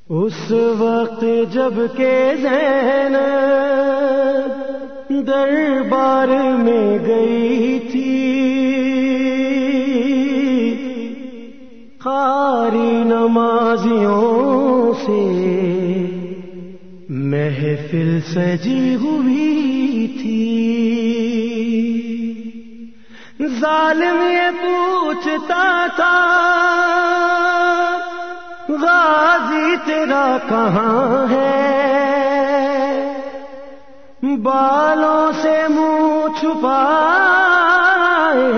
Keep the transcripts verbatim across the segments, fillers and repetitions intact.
اس وقت جب کہ زینب دربار میں گئی تھی، قاری نمازیوں سے محفل سجی ہوئی تھی۔ ظالم یہ پوچھتا تھا غازی تیرا کہاں ہے، بالوں سے منہ چھپائے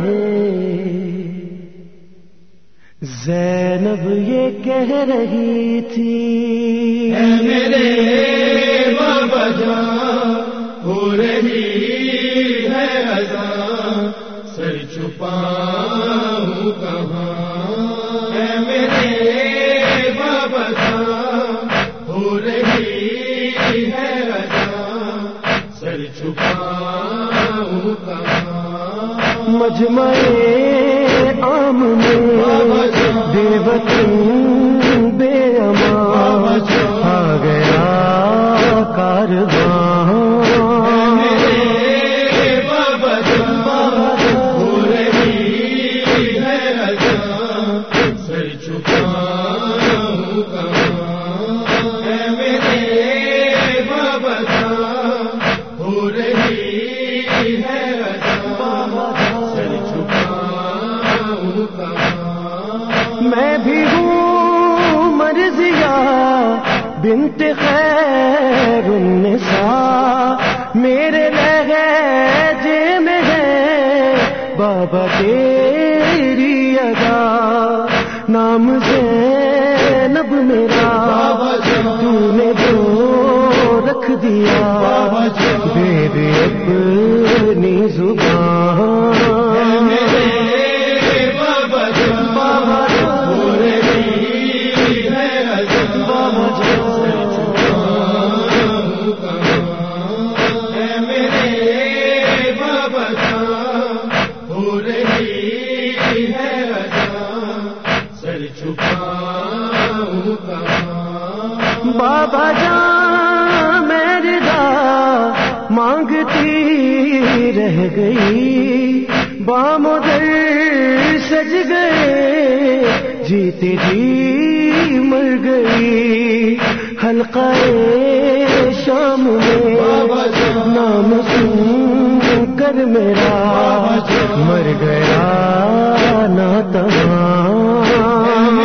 زینب یہ کہہ رہی تھی، اے میرے بابا جان ہو رہی ہے اذان، سر چھپاؤں کہاں، اے میرے بابا جان ہو رہی ہے اذان، سر چھپاؤں کہاں۔ مجمع عام میں بے وطن بے امان آ گیا کارواں، میں بھی ہوں مرضیہ بنت خیر النساء، میرے لہجے میں ہے بابا تیری ادا، نام زینب میرا تو نے جو رکھ دیا بے بے اپنی زبان، بابا جان میری دا مانگتی رہ گئی، بام در سج گئے جیتے جی مر گئی، حلقہ شام میں نام سن کر میرا مر گیا ناتواں،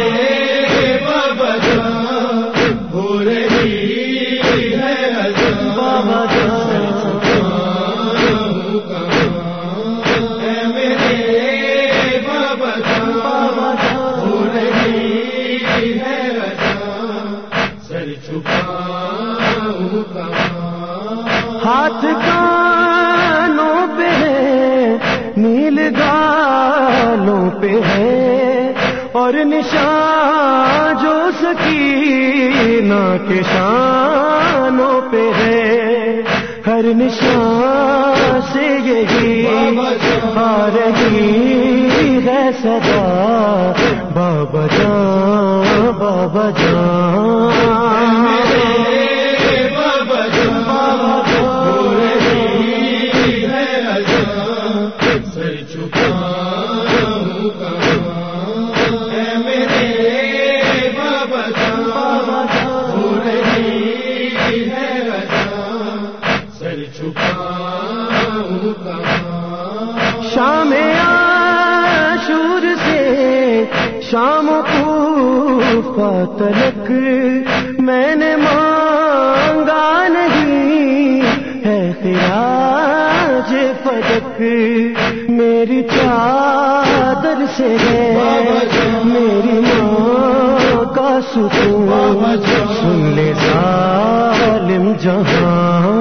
ہاتھ کانوں پہ ہے نیل گالوں پہ ہے، اور نشان جو سکینہ کے شانوں پہ ہے، ہر نشان سے یہی آ رہی ہے صدا، بابا جان بابا جان، شام عاشور سے شام کوفہ تلک میں نے مانگا نہیں ہے خراج فلک، میری چادر سے ہے میری ماں کا سکون، سن لے ظالم جہاں،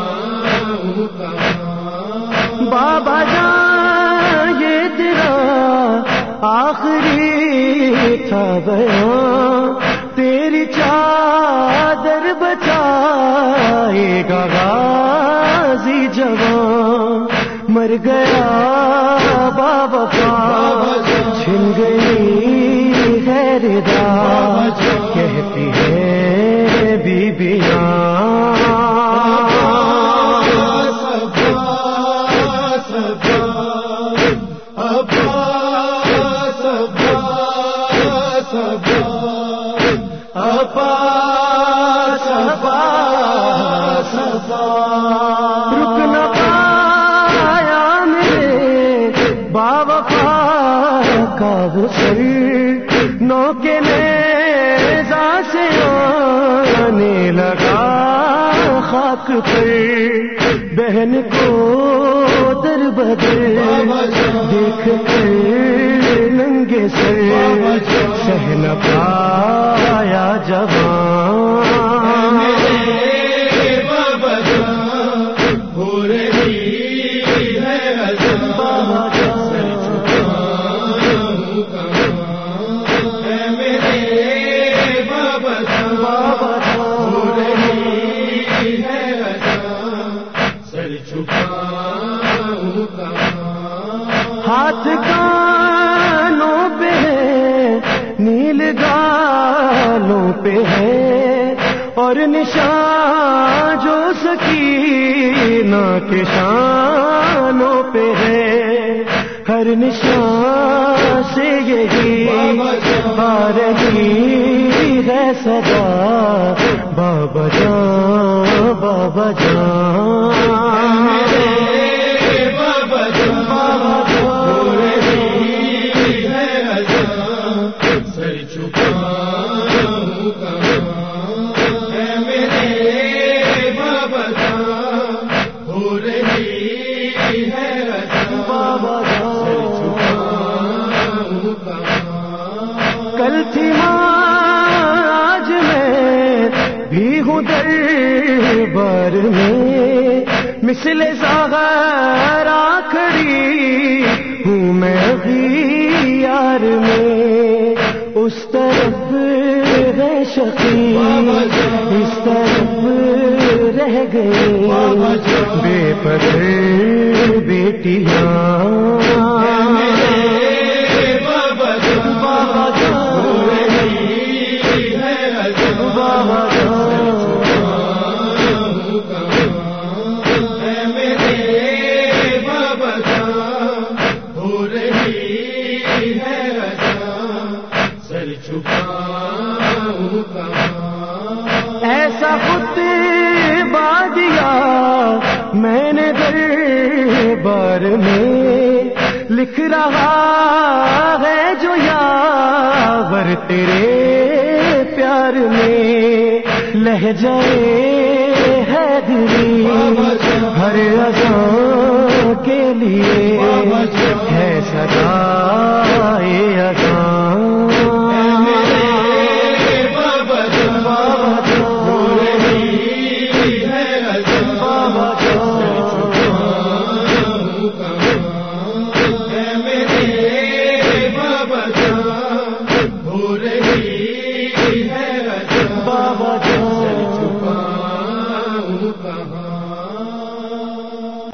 بابا جان یہ تیرا آخری تھا بیان تیری چادر بچائے گا غازی جوان مر گیا بابا چھن گئی غیر دا کہتی ہے بیبیاں رک نہ پایا میرے باوفا کا وہ سر نو کے نیزہ سے آنے لگا خاک پر بہن کو در بدر دیکھ کر ننگے سر سہ نہ پایا جوان ہاتھ کانوں پہ ہے نیل گالوں پہ ہے اور نشان جو سکینہ کے شانوں پہ ہے ہر نشان سے یہی آ رہی ہے صدا بابا جان بابا جان کل تھی آج میں بھی ہوں دربار میں مثل زہرا کھڑی ہوں میں ابھی یار میں اس طرف ہے شقی اس طرف رہ گئے بے پتہ بیٹیاں ایسا خطبہ دیا میں نے دربار میں لکھ رہا ہے جو یاور تیرے پیار میں لہجے حیدری ہر اذان کے لیے ہے صدا